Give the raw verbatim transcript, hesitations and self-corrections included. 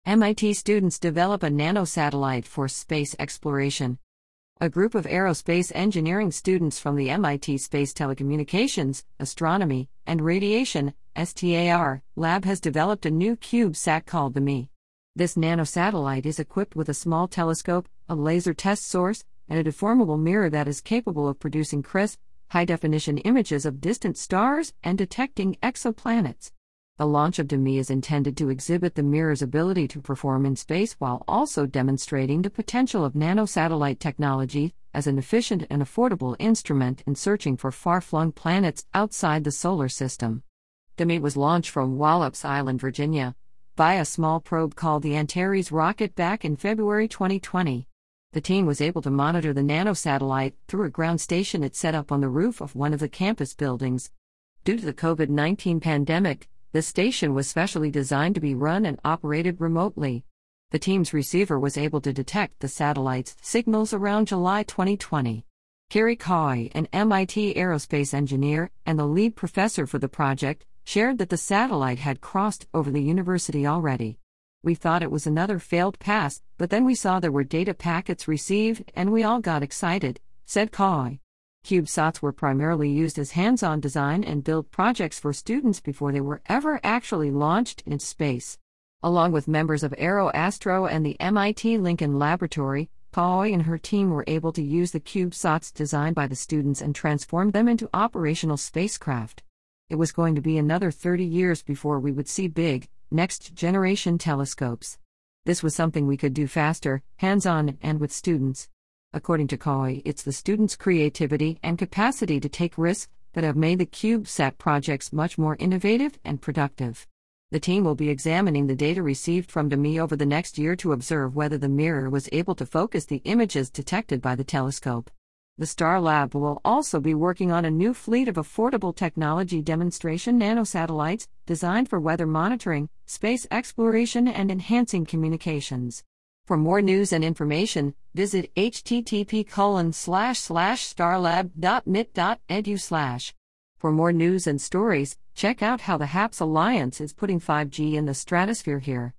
M I T students develop a nanosatellite for space exploration. A group of aerospace engineering students from the M I T Space Telecommunications, Astronomy, and Radiation (S T A R) lab has developed a new CubeSat called the M I. This nanosatellite is equipped with a small telescope, a laser test source, and a deformable mirror that is capable of producing crisp, high-definition images of distant stars and detecting exoplanets. The launch of D M I is intended to exhibit the mirror's ability to perform in space while also demonstrating the potential of nanosatellite technology as an efficient and affordable instrument in searching for far-flung planets outside the solar system. D M I was launched from Wallops Island, Virginia, via a small probe called the Antares rocket back in February twenty twenty. The team was able to monitor the nanosatellite through a ground station it set up on the roof of one of the campus buildings. Due to the COVID nineteen pandemic, the station was specially designed to be run and operated remotely. The team's receiver was able to detect the satellite's signals around July twenty twenty. Carrie Coy, an M I T aerospace engineer and the lead professor for the project, shared that the satellite had crossed over the university already. "We thought it was another failed pass, but then we saw there were data packets received and we all got excited," said Coy. CubeSats were primarily used as hands-on design and build projects for students before they were ever actually launched in space. Along with members of AeroAstro and the M I T Lincoln Laboratory, Coy and her team were able to use the CubeSats designed by the students and transform them into operational spacecraft. It was going to be another thirty years before we would see big, next-generation telescopes. This was something we could do faster, hands-on, and with students. According to Coy, it's the students' creativity and capacity to take risks that have made the CubeSat projects much more innovative and productive. The team will be examining the data received from D M I over the next year to observe whether the mirror was able to focus the images detected by the telescope. The STAR Lab will also be working on a new fleet of affordable technology demonstration nanosatellites designed for weather monitoring, space exploration, and enhancing communications. For more news and information, visit h t t p colon slash slash starlab dot mit dot edu slash. For more news and stories, check out how the HAPS Alliance is putting five G in the stratosphere here.